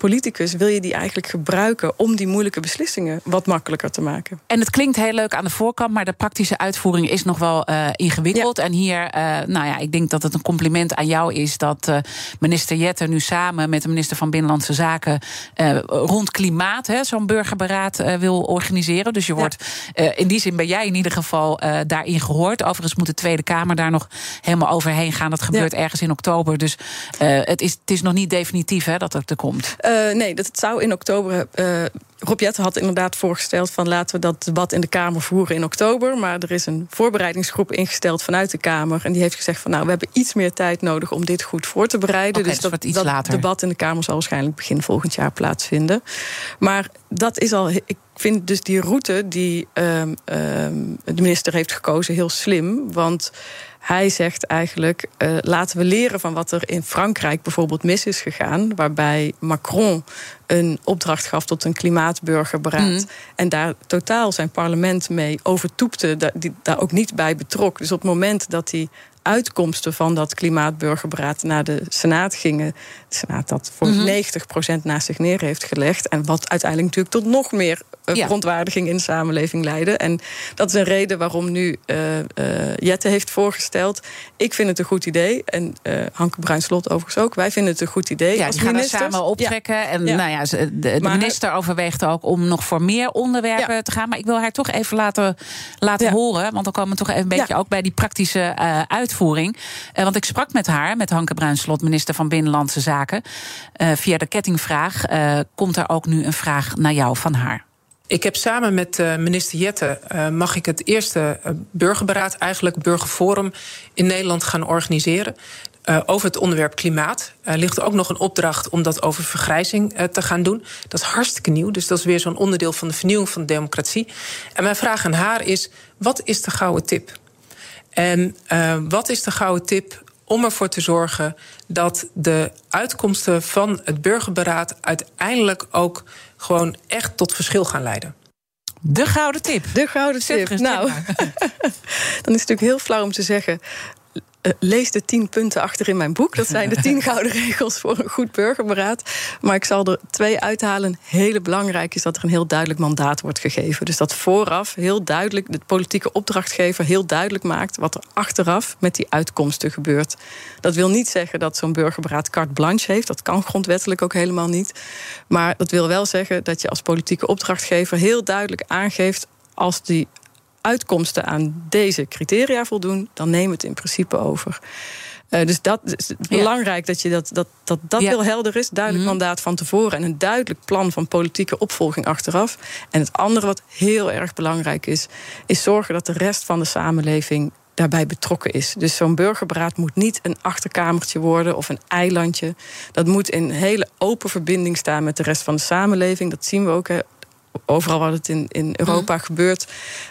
politicus wil je die eigenlijk gebruiken om die moeilijke beslissingen wat makkelijker te maken. En het klinkt heel leuk aan de voorkant, maar de praktische uitvoering is nog wel uh, ingewikkeld. Ja. En hier, uh, nou ja, ik denk dat het een compliment aan jou is dat uh, minister Jette nu samen met de minister van Binnenlandse Zaken uh, rond klimaat hè, zo'n burgerberaad uh, wil organiseren. Dus je wordt, ja. uh, in die zin ben jij in ieder geval uh, daarin gehoord. Overigens moet de Tweede Kamer daar nog helemaal overheen gaan. Dat gebeurt ja. ergens in oktober. Dus uh, het, is, het is nog niet definitief hè, dat het er komt. Uh, nee, dat het zou in oktober. Uh, Rob Jetten had inderdaad voorgesteld van laten we dat debat in de Kamer voeren in oktober. Maar er is een voorbereidingsgroep ingesteld vanuit de Kamer. En die heeft gezegd van nou, we hebben iets meer tijd nodig om dit goed voor te bereiden. Okay, dus dus dat, iets dat later. debat in de Kamer zal waarschijnlijk begin volgend jaar plaatsvinden. Maar dat is al. Ik vind dus die route die um, um, de minister heeft gekozen heel slim. Want hij zegt eigenlijk, uh, laten we leren van wat er in Frankrijk bijvoorbeeld mis is gegaan. Waarbij Macron een opdracht gaf tot een klimaatburgerberaad. Mm. En daar totaal zijn parlement mee overtoepte. Da- die daar ook niet bij betrok. Dus op het moment dat die uitkomsten van dat klimaatburgerberaad naar de Senaat gingen. De Senaat dat voor mm-hmm. negentig procent naast zich neer heeft gelegd. En wat uiteindelijk natuurlijk tot nog meer uh, ja. verontwaardiging in de samenleving leidde. En dat is een reden waarom nu uh, uh, Jette heeft voorgesteld. Ik vind het een goed idee. En uh, Hanke Bruinslot overigens ook. Wij vinden het een goed idee. Ja, als die gaan ministers. er samen optrekken. Ja. En ja. nou ja, de, de maar, minister overweegt ook om nog voor meer onderwerpen ja. te gaan. Maar ik wil haar toch even laten, laten ja. horen. Want dan komen we toch even een beetje ja. ook bij die praktische uh, uitvoering. Uh, want ik sprak met haar, met Hanke Bruinslot, minister van Binnenlandse Zaken. Uh, via de kettingvraag uh, komt er ook nu een vraag naar jou van haar. Ik heb samen met uh, minister Jette uh, mag ik het eerste uh, burgerberaad, eigenlijk burgerforum in Nederland gaan organiseren. Uh, over het onderwerp klimaat. Er uh, ligt ook nog een opdracht om dat over vergrijzing uh, te gaan doen. Dat is hartstikke nieuw, dus dat is weer zo'n onderdeel van de vernieuwing van de democratie. En mijn vraag aan haar is, wat is de gouden tip? En uh, wat is de gouden tip om ervoor te zorgen dat de uitkomsten van het burgerberaad uiteindelijk ook gewoon echt tot verschil gaan leiden? De gouden tip. De gouden tip. tip. Nou, dan is het natuurlijk heel flauw om te zeggen, Uh, lees de tien punten achter in mijn boek. Dat zijn de tien gouden regels voor een goed burgerberaad. Maar ik zal er twee uithalen. Hele belangrijk is dat er een heel duidelijk mandaat wordt gegeven. Dus dat vooraf heel duidelijk de politieke opdrachtgever heel duidelijk maakt wat er achteraf met die uitkomsten gebeurt. Dat wil niet zeggen dat zo'n burgerberaad carte blanche heeft. Dat kan grondwettelijk ook helemaal niet. Maar dat wil wel zeggen dat je als politieke opdrachtgever heel duidelijk aangeeft, als die uitkomsten aan deze criteria voldoen, dan neem het in principe over. Uh, dus dat is ja. belangrijk dat je dat, dat, dat, dat ja. heel helder is. Duidelijk mm-hmm. mandaat van tevoren en een duidelijk plan van politieke opvolging achteraf. En het andere wat heel erg belangrijk is, is zorgen dat de rest van de samenleving daarbij betrokken is. Dus zo'n burgerberaad moet niet een achterkamertje worden of een eilandje. Dat moet in hele open verbinding staan met de rest van de samenleving. Dat zien we ook hè. Overal waar het in, in Europa mm. gebeurt,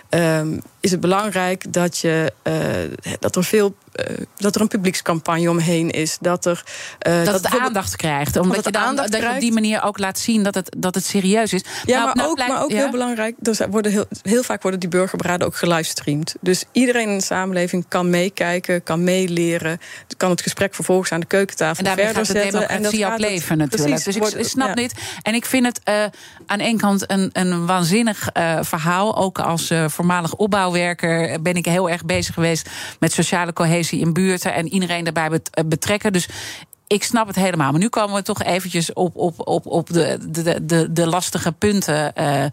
um, is het belangrijk dat, je, uh, dat er veel uh, dat er een publiekscampagne omheen is. Dat, er, uh, dat, dat het aandacht krijgt. Omdat dat je, dan, dat je op die manier ook laat zien dat het, dat het serieus is. Ja, nou, maar, nou, ook, blijkt, maar ook ja? heel belangrijk, er worden heel, heel vaak worden die burgerberaden ook gelivestreamd. Dus iedereen in de samenleving kan meekijken, kan meeleren, kan het gesprek vervolgens aan de keukentafel verder zetten. En daarmee gaat de democratie ook leven natuurlijk. Precies, dus ik, ik snap ja. dit. En ik vind het uh, aan één kant een, een waanzinnig uh, verhaal. Ook als uh, voormalig opbouwwerker ben ik heel erg bezig geweest met sociale cohesie in buurten en iedereen daarbij betrekken. Dus ik snap het helemaal. Maar nu komen we toch eventjes op, op, op, op de, de, de, de lastige punten uh, uh,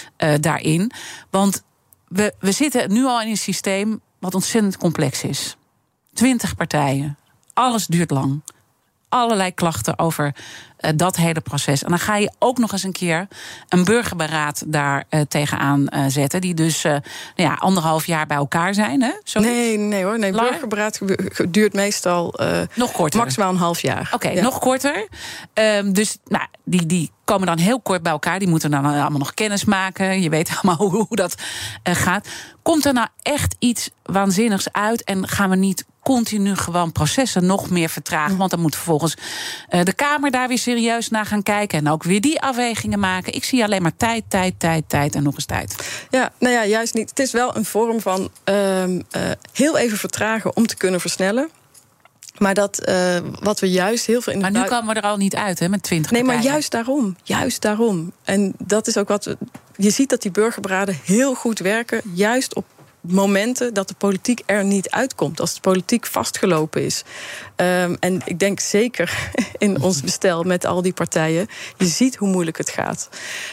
daarin. Want we, we zitten nu al in een systeem wat ontzettend complex is. Twintig partijen. Alles duurt lang. Allerlei klachten over uh, dat hele proces. En dan ga je ook nog eens een keer een burgerberaad daar uh, tegenaan uh, zetten. Die dus uh, nou ja, anderhalf jaar bij elkaar zijn. Hè? Zo nee, nee hoor. Nee, burgerberaad duurt meestal uh, nog korter. Maximaal een half jaar. Oké, okay, ja. nog korter. Um, dus nou, die, die komen dan heel kort bij elkaar. Die moeten dan allemaal nog kennis maken. Je weet allemaal hoe, hoe dat uh, gaat. Komt er nou echt iets waanzinnigs uit? En gaan we niet continu gewoon processen nog meer vertragen? Want dan moet vervolgens uh, de Kamer daar weer serieus naar gaan kijken. En ook weer die afwegingen maken. Ik zie alleen maar tijd, tijd, tijd, tijd en nog eens tijd. Ja, nou ja, juist niet. Het is wel een vorm van uh, uh, heel even vertragen om te kunnen versnellen. Maar dat uh, wat we juist heel veel in de Maar nu bui- komen we er al niet uit, hè, met twintig Nee, partijen. maar juist daarom. Juist daarom. En dat is ook wat we, je ziet dat die burgerberaden heel goed werken, juist op momenten dat de politiek er niet uitkomt, als de politiek vastgelopen is. Um, en ik denk zeker in ons bestel met al die partijen, je ziet hoe moeilijk het gaat.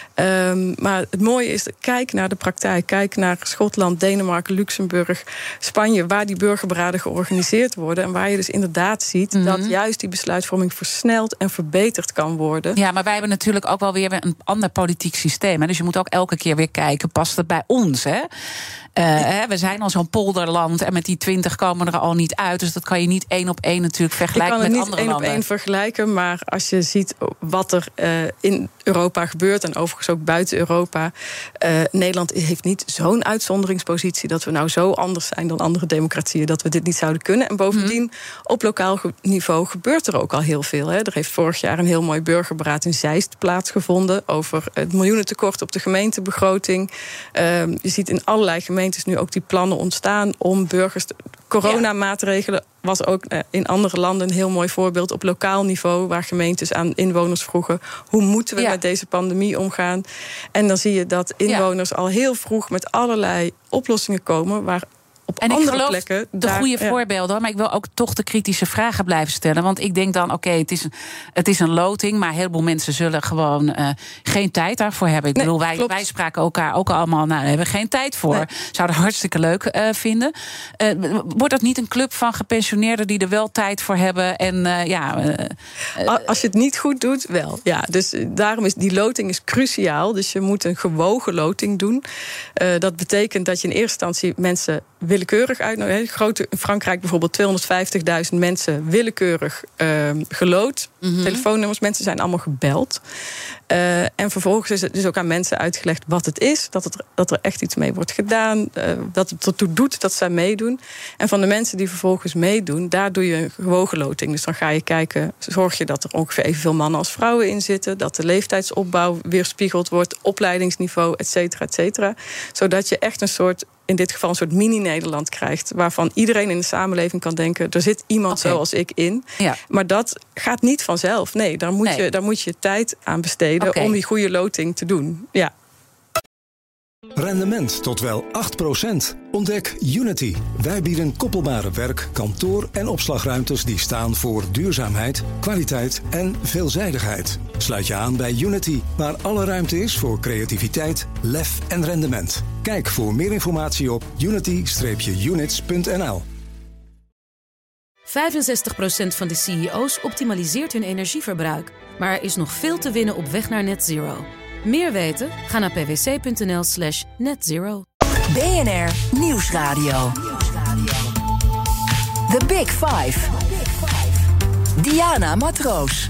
Um, maar het mooie is, kijk naar de praktijk. Kijk naar Schotland, Denemarken, Luxemburg, Spanje, waar die burgerberaden georganiseerd worden. En waar je dus inderdaad ziet mm-hmm. dat juist die besluitvorming versneld en verbeterd kan worden. Ja, maar wij hebben natuurlijk ook wel weer een ander politiek systeem. Hè? Dus je moet ook elke keer weer kijken, past het bij ons? Hè? Uh, hè, we zijn al zo'n polderland en met die twintig komen we er al niet uit. Dus dat kan je niet één op één natuurlijk vergelijken met andere landen. Ik kan het niet één op één vergelijken, maar als je ziet wat er uh, in Europa gebeurt, en overigens ook buiten Europa. Uh, Nederland heeft niet zo'n uitzonderingspositie dat we nou zo anders zijn dan andere democratieën, dat we dit niet zouden kunnen. En bovendien, hmm. op lokaal niveau gebeurt er ook al heel veel. Hè. Er heeft vorig jaar een heel mooi burgerberaad in Zeist plaatsgevonden over het miljoenentekort op de gemeentebegroting. Uh, je ziet in allerlei gemeentes nu ook die plannen ontstaan om burgers te, coronamaatregelen was ook in andere landen een heel mooi voorbeeld op lokaal niveau, waar gemeentes aan inwoners vroegen, hoe moeten we ja. met deze pandemie omgaan? En dan zie je dat inwoners ja. al heel vroeg met allerlei oplossingen komen, waar op en andere ik geloof plekken de daar, goede ja. voorbeelden, maar ik wil ook toch de kritische vragen blijven stellen. Want ik denk dan, oké, okay, het, is, het is een loting, maar een heleboel mensen zullen gewoon uh, geen tijd daarvoor hebben. Ik nee, bedoel, wij, wij spraken elkaar ook allemaal, nou, daar hebben we geen tijd voor. Nee. Zouden hartstikke leuk uh, vinden. Uh, wordt dat niet een club van gepensioneerden die er wel tijd voor hebben? En uh, ja. Uh, uh, Als je het niet goed doet, wel. Ja, dus daarom is die loting is cruciaal. Dus je moet een gewogen loting doen. Uh, dat betekent dat je in eerste instantie mensen willekeurig uitnodigen. Grote, in Frankrijk bijvoorbeeld tweehonderdvijftigduizend mensen willekeurig uh, geloot. Mm-hmm. Telefoonnummers, mensen zijn allemaal gebeld. Uh, en vervolgens is het dus ook aan mensen uitgelegd wat het is. Dat, het, dat er echt iets mee wordt gedaan. Uh, dat het ertoe doet dat zij meedoen. En van de mensen die vervolgens meedoen, daar doe je een gewogen loting. Dus dan ga je kijken, zorg je dat er ongeveer evenveel mannen als vrouwen in zitten. Dat de leeftijdsopbouw weerspiegeld wordt. Opleidingsniveau, et cetera, et cetera. Zodat je echt een soort, in dit geval een soort mini-Nederland krijgt, waarvan iedereen in de samenleving kan denken, er zit iemand okay. zoals ik in. Ja. Maar dat gaat niet vanzelf. Nee, daar moet, nee. Je, daar moet je tijd aan besteden okay. om die goede loting te doen. Ja. Rendement tot wel acht procent. Ontdek Unity. Wij bieden koppelbare werk, kantoor en opslagruimtes die staan voor duurzaamheid, kwaliteit en veelzijdigheid. Sluit je aan bij Unity, waar alle ruimte is voor creativiteit, lef en rendement. Kijk voor meer informatie op unity units punt n l. vijfenzestig procent van de C E O's optimaliseert hun energieverbruik. Maar er is nog veel te winnen op weg naar net zero. Meer weten? Ga naar pwc.nl slash netzero. B N R Nieuwsradio. The Big Five. Diana Matroos.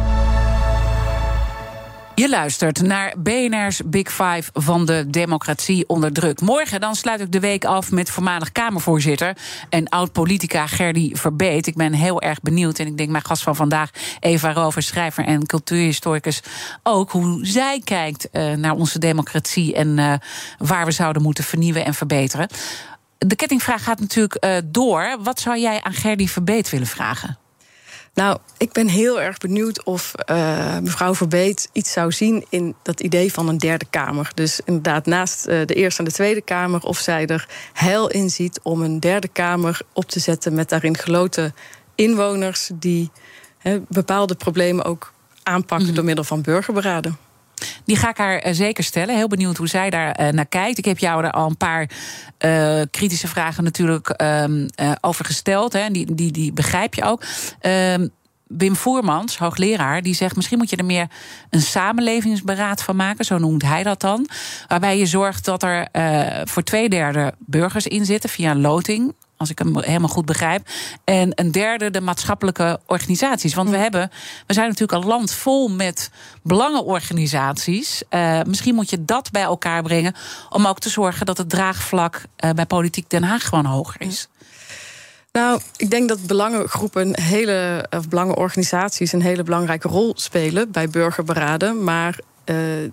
Je luistert naar B N R's Big Five van de democratie onder druk. Morgen dan sluit ik de week af met voormalig Kamervoorzitter en oud-politica Gerdy Verbeet. Ik ben heel erg benieuwd en ik denk mijn gast van vandaag, Eva Rovers, schrijver en cultuurhistoricus, ook hoe zij kijkt uh, naar onze democratie en uh, waar we zouden moeten vernieuwen en verbeteren. De kettingvraag gaat natuurlijk uh, door. Wat zou jij aan Gerdy Verbeet willen vragen? Nou, ik ben heel erg benieuwd of uh, mevrouw Verbeet iets zou zien in dat idee van een derde kamer. Dus inderdaad naast uh, de Eerste en de Tweede Kamer, of zij er heil in ziet om een derde kamer op te zetten met daarin geloten inwoners die he, bepaalde problemen ook aanpakken mm-hmm. door middel van burgerberaden. Die ga ik haar uh, zeker stellen. Heel benieuwd hoe zij daar uh, naar kijkt. Ik heb jou er al een paar uh, kritische vragen natuurlijk um, uh, over gesteld. Hè. Die, die, die begrijp je ook. Um, Wim Voermans, hoogleraar, die zegt, misschien moet je er meer een samenlevingsberaad van maken, zo noemt hij dat dan. Waarbij je zorgt dat er uh, voor twee derde burgers in zitten via een loting, als ik hem helemaal goed begrijp. En een derde de maatschappelijke organisaties. Want we hebben, we zijn natuurlijk een land vol met belangenorganisaties. Uh, misschien moet je dat bij elkaar brengen om ook te zorgen dat het draagvlak uh, bij Politiek Den Haag gewoon hoger is. Nou, ik denk dat belangengroepen, hele, of belangenorganisaties een hele belangrijke rol spelen bij burgerberaden. Maar uh,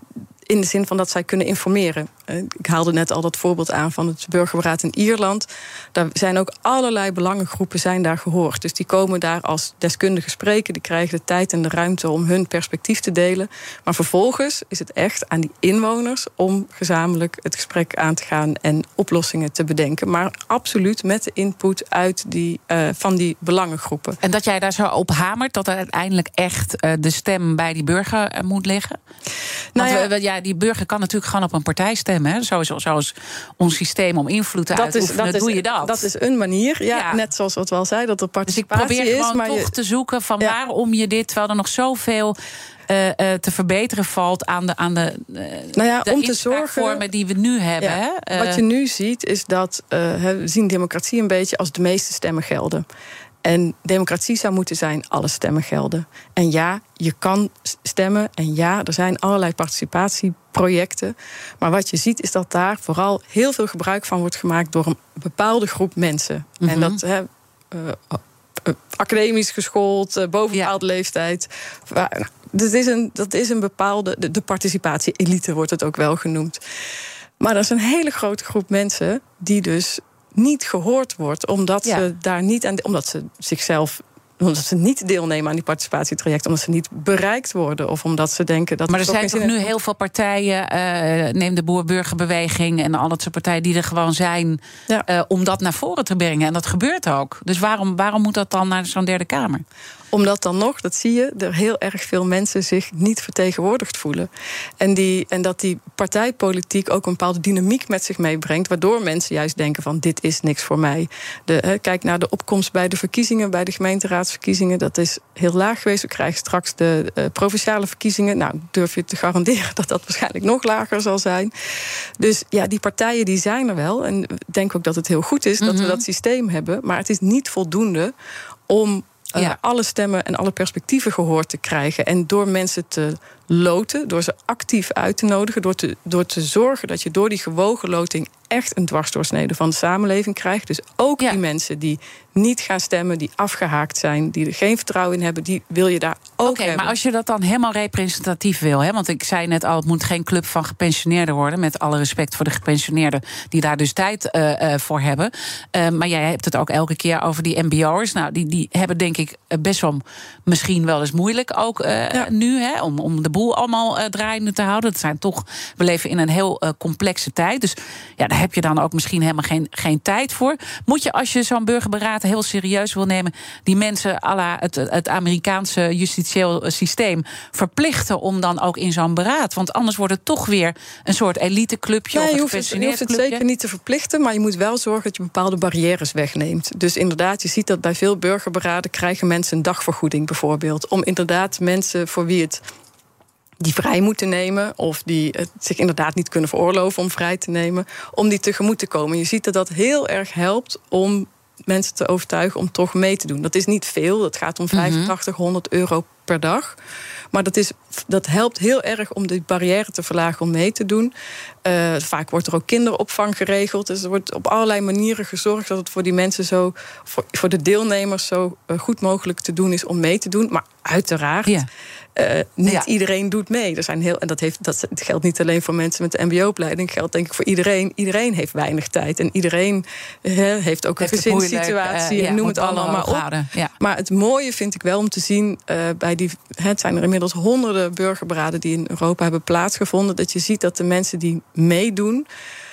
in de zin van dat zij kunnen informeren. Ik haalde net al dat voorbeeld aan van het burgerberaad in Ierland. Daar zijn ook allerlei belangengroepen zijn daar gehoord. Dus die komen daar als deskundigen spreken. Die krijgen de tijd en de ruimte om hun perspectief te delen. Maar vervolgens is het echt aan die inwoners om gezamenlijk het gesprek aan te gaan en oplossingen te bedenken. Maar absoluut met de input uit die, uh, van die belangengroepen. En dat jij daar zo op hamert dat er uiteindelijk echt uh, de stem bij die burger uh, moet liggen? Want nou ja, we, ja, die burger kan natuurlijk gewoon op een partij stemmen. Hè? Zoals, zoals ons systeem om invloed te uitoefenen, doe je dat. Dat is een manier, ja, ja. Net zoals wat we al zeiden, dat er participatie is. Dus ik probeer gewoon is, maar toch je... te zoeken van ja. waarom je dit, terwijl er nog zoveel Uh, uh, te verbeteren valt aan de, aan de, uh, nou ja, de om te zorgen, die we nu hebben. Ja, hè? Uh, wat je nu ziet is dat uh, we zien democratie een beetje als de meeste stemmen gelden. En democratie zou moeten zijn, alle stemmen gelden. En ja, je kan stemmen. En ja, er zijn allerlei participatieprojecten. Maar wat je ziet is dat daar vooral heel veel gebruik van wordt gemaakt door een bepaalde groep mensen. Mm-hmm. En dat... He, uh, academisch geschoold, boven een bepaalde ja. leeftijd. Dat is een, dat is een bepaalde... De, de participatie-elite wordt het ook wel genoemd. Maar er is een hele grote groep mensen die dus niet gehoord wordt, omdat ja. ze daar niet aan, omdat ze zichzelf, omdat ze niet deelnemen aan die participatietraject, omdat ze niet bereikt worden, of omdat ze denken dat. Maar er zijn toch nu heel veel partijen, uh, neem de Boer-Burgerbeweging en al dat soort partijen die er gewoon zijn, ja. uh, om dat naar voren te brengen. En dat gebeurt ook. Dus waarom, waarom moet dat dan naar zo'n Derde Kamer? Omdat dan nog, dat zie je, er heel erg veel mensen zich niet vertegenwoordigd voelen. En, die, en dat die partijpolitiek ook een bepaalde dynamiek met zich meebrengt, waardoor mensen juist denken van dit is niks voor mij. De, he, kijk naar de opkomst bij de verkiezingen, bij de gemeenteraadsverkiezingen. Dat is heel laag geweest. We krijgen straks de uh, provinciale verkiezingen. Nou, durf je te garanderen dat dat waarschijnlijk nog lager zal zijn. Dus ja, die partijen die zijn er wel. En ik denk ook dat het heel goed is dat mm-hmm. we dat systeem hebben. Maar het is niet voldoende om Uh, ja. alle stemmen en alle perspectieven gehoord te krijgen. En door mensen te loten, door ze actief uit te nodigen, door te, door te zorgen dat je door die gewogen loting echt een dwarsdoorsnede van de samenleving krijgt. Dus ook ja. die mensen die niet gaan stemmen, die afgehaakt zijn, die er geen vertrouwen in hebben, die wil je daar ook okay, hebben. Maar als je dat dan helemaal representatief wil, hè, want ik zei net al, het moet geen club van gepensioneerden worden, met alle respect voor de gepensioneerden die daar dus tijd uh, uh, voor hebben. Uh, maar jij hebt het ook elke keer over die M B O'ers. Nou, die, die hebben denk ik best wel misschien wel eens moeilijk ook uh, ja. nu, hè, om, om de boel allemaal uh, draaiende te houden. Dat zijn toch, we leven in een heel uh, complexe tijd. Dus ja, daar heb je dan ook misschien helemaal geen, geen tijd voor. Moet je, als je zo'n burgerberaad heel serieus wil nemen, die mensen à la het, het Amerikaanse justitieel systeem verplichten om dan ook in zo'n beraad? Want anders wordt het toch weer een soort eliteclubje. Nee, of je hoeft, het, je hoeft het zeker niet te verplichten, maar je moet wel zorgen dat je bepaalde barrières wegneemt. Dus inderdaad, je ziet dat bij veel burgerberaden krijgen mensen een dagvergoeding bijvoorbeeld. Om inderdaad mensen voor wie het die vrij moeten nemen, of die het zich inderdaad niet kunnen veroorloven om vrij te nemen, om die tegemoet te komen. Je ziet dat dat heel erg helpt om mensen te overtuigen om toch mee te doen. Dat is niet veel, dat gaat om vijfentachtig, honderd euro per dag. Maar dat, is, dat helpt heel erg om de barrière te verlagen om mee te doen. Uh, vaak wordt er ook kinderopvang geregeld. Dus er wordt op allerlei manieren gezorgd dat het voor die mensen zo, voor, voor de deelnemers zo uh, goed mogelijk te doen is om mee te doen. Maar uiteraard, ja. Uh, niet ja. iedereen doet mee. Er zijn heel, en dat, heeft, dat geldt niet alleen voor mensen met de M B O-opleiding. Geldt denk ik voor iedereen. Iedereen heeft weinig tijd. En iedereen uh, heeft ook heeft een gezinssituatie. Uh, ja, noem het allemaal maar op. Ja. Maar het mooie vind ik wel om te zien, uh, bij die, het zijn er inmiddels honderden burgerberaden die in Europa hebben plaatsgevonden, dat je ziet dat de mensen die meedoen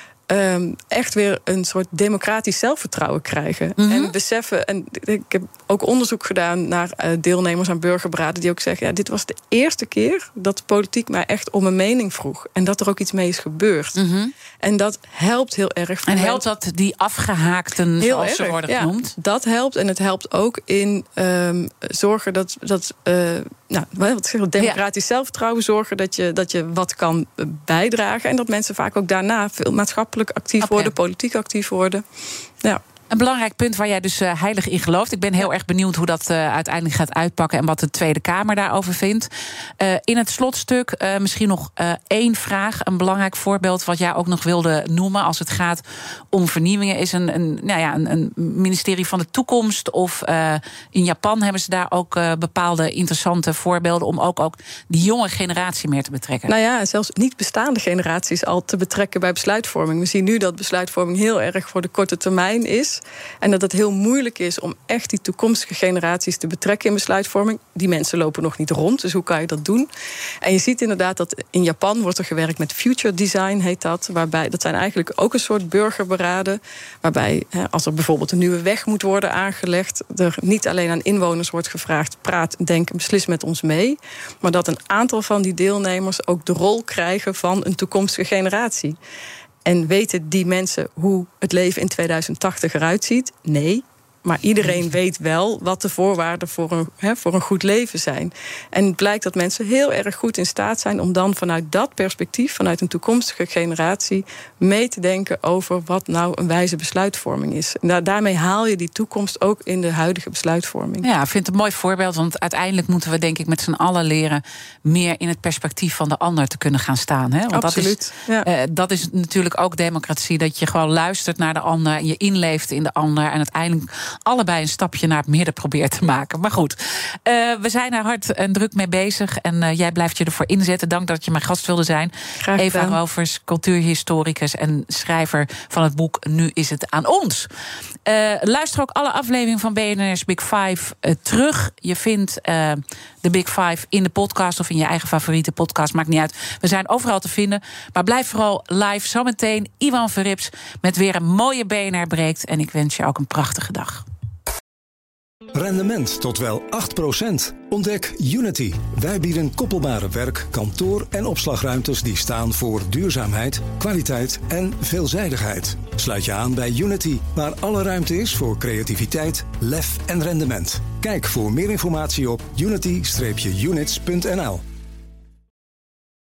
Um, echt weer een soort democratisch zelfvertrouwen krijgen. Mm-hmm. En beseffen, en ik heb ook onderzoek gedaan naar uh, deelnemers aan burgerberaden die ook zeggen, ja, dit was de eerste keer dat de politiek mij echt om een mening vroeg. En dat er ook iets mee is gebeurd. Mm-hmm. En dat helpt heel erg. En helpt dat die afgehaakten, heel zoals erg, ze worden genoemd? Ja, dat helpt. En het helpt ook in um, zorgen dat, dat uh, nou, wat zeg ik, democratisch ja. zelfvertrouwen, zorgen dat je, dat je wat kan bijdragen. En dat mensen vaak ook daarna veel maatschappelijk actief okay. worden, politiek actief worden. Ja. Een belangrijk punt waar jij dus uh, heilig in gelooft. Ik ben heel erg benieuwd hoe dat uh, uiteindelijk gaat uitpakken en wat de Tweede Kamer daarover vindt. Uh, in het slotstuk uh, misschien nog uh, één vraag. Een belangrijk voorbeeld wat jij ook nog wilde noemen als het gaat om vernieuwingen is een, een, nou ja, een, een ministerie van de toekomst. Of uh, in Japan hebben ze daar ook uh, bepaalde interessante voorbeelden om ook, ook die jonge generatie meer te betrekken. Nou ja, zelfs niet bestaande generaties al te betrekken bij besluitvorming. We zien nu dat besluitvorming heel erg voor de korte termijn is. En dat het heel moeilijk is om echt die toekomstige generaties te betrekken in besluitvorming. Die mensen lopen nog niet rond, dus hoe kan je dat doen? En je ziet inderdaad dat in Japan wordt er gewerkt met future design, heet dat. Waarbij, dat zijn eigenlijk ook een soort burgerberaden. Waarbij, als er bijvoorbeeld een nieuwe weg moet worden aangelegd, er niet alleen aan inwoners wordt gevraagd, praat, denk en beslis met ons mee. Maar dat een aantal van die deelnemers ook de rol krijgen van een toekomstige generatie. En weten die mensen hoe het leven in tweeduizend tachtig eruit ziet? Nee. Maar iedereen weet wel wat de voorwaarden voor een, he, voor een goed leven zijn. En het blijkt dat mensen heel erg goed in staat zijn om dan vanuit dat perspectief, vanuit een toekomstige generatie, mee te denken over wat nou een wijze besluitvorming is. En da- daarmee haal je die toekomst ook in de huidige besluitvorming. Ja, ik vind het een mooi voorbeeld, want uiteindelijk moeten we denk ik met z'n allen leren meer in het perspectief van de ander te kunnen gaan staan. Hè? Want Absoluut. Dat is, ja. uh, dat is natuurlijk ook democratie, dat je gewoon luistert naar de ander en je inleeft in de ander en uiteindelijk allebei een stapje naar het midden probeert te maken. Maar goed, uh, we zijn er hard en druk mee bezig. En uh, jij blijft je ervoor inzetten. Dank dat je mijn gast wilde zijn. Graag Eva gedaan. Rovers, cultuurhistoricus en schrijver van het boek Nu is het aan ons. Uh, luister ook alle afleveringen van B N R's Big Five uh, terug. Je vindt uh, de Big Five in de podcast of in je eigen favoriete podcast. Maakt niet uit. We zijn overal te vinden. Maar blijf vooral live. Zometeen Iwan Verrips met weer een mooie B N R breekt. En ik wens je ook een prachtige dag. Rendement tot wel acht procent. Ontdek Unity. Wij bieden koppelbare werk, kantoor en opslagruimtes die staan voor duurzaamheid, kwaliteit en veelzijdigheid. Sluit je aan bij Unity, waar alle ruimte is voor creativiteit, lef en rendement. Kijk voor meer informatie op unity dash units punt n l.